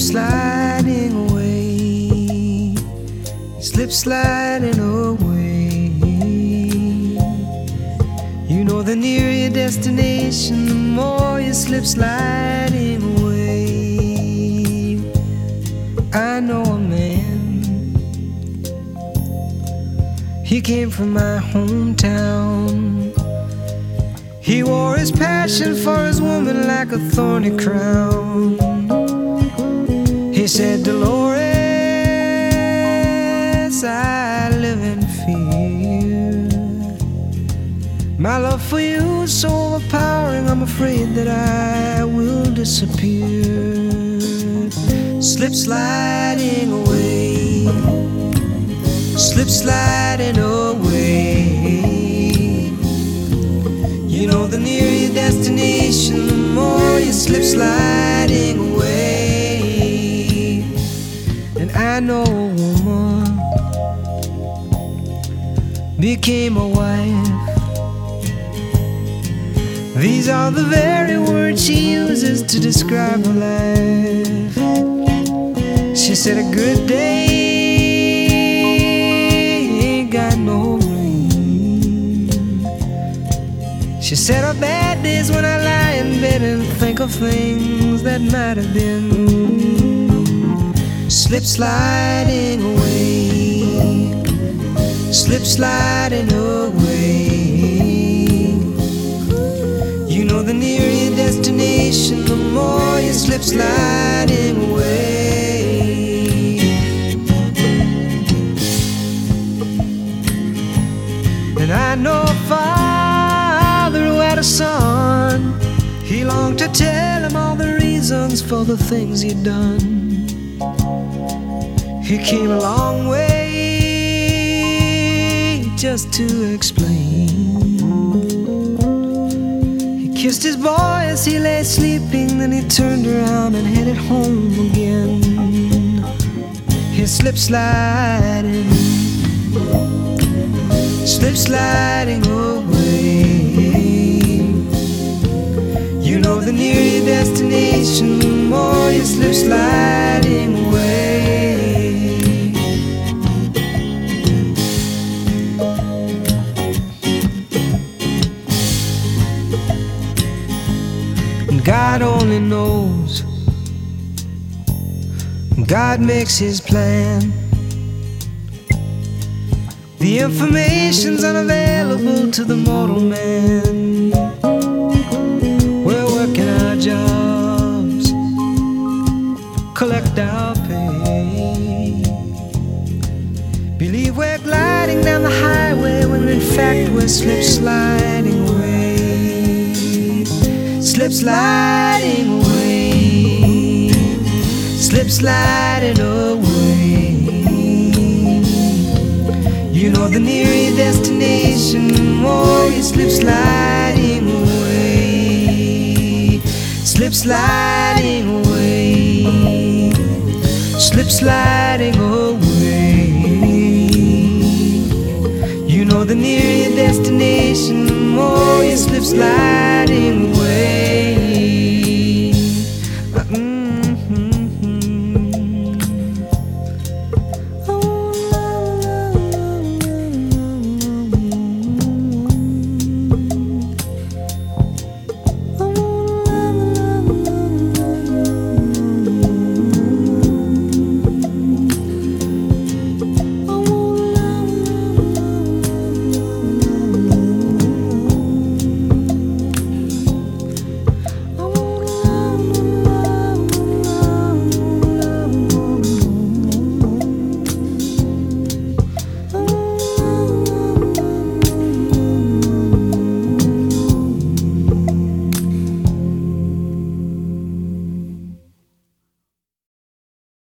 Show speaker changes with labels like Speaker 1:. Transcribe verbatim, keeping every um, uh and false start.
Speaker 1: sliding away, slip sliding away. You know the nearer your destination, the more you slip sliding away. I know a man, he came from my hometown. He wore his passion for his woman like a thorny crown. He said, Dolores, I live in fear. My love for you is so overpowering, I'm afraid that I will disappear. Slip sliding away, slip sliding away. You know the nearer your destination, the more you slip sliding away. And I know a woman became a wife. These are the very words she uses to describe her life. She said a good day ain't got no rain. She said her bad days when I lie in bed and think of things that might have been. Slip sliding away, slip sliding away. You know the nearer your destination, the more you slip sliding away. And I know a father who had a son. He longed to tell him all the reasons for the things he'd done. He came a long way just to explain. Kissed his boy as he lay sleeping, then he turned around and headed home again. He slip sliding, slip sliding away. You know the nearer your destination, the more you slip sliding away. God only knows, God makes his plan. The information's unavailable to the mortal man. We're working our jobs, collect our pay. Believe we're gliding down the highway when in fact we're slip sliding away. Slip sliding away, slip sliding away. You know the nearer your destination, the more you slip sliding away. Slip sliding away, slip sliding away. You know the nearer your destination, the more you slip sliding away.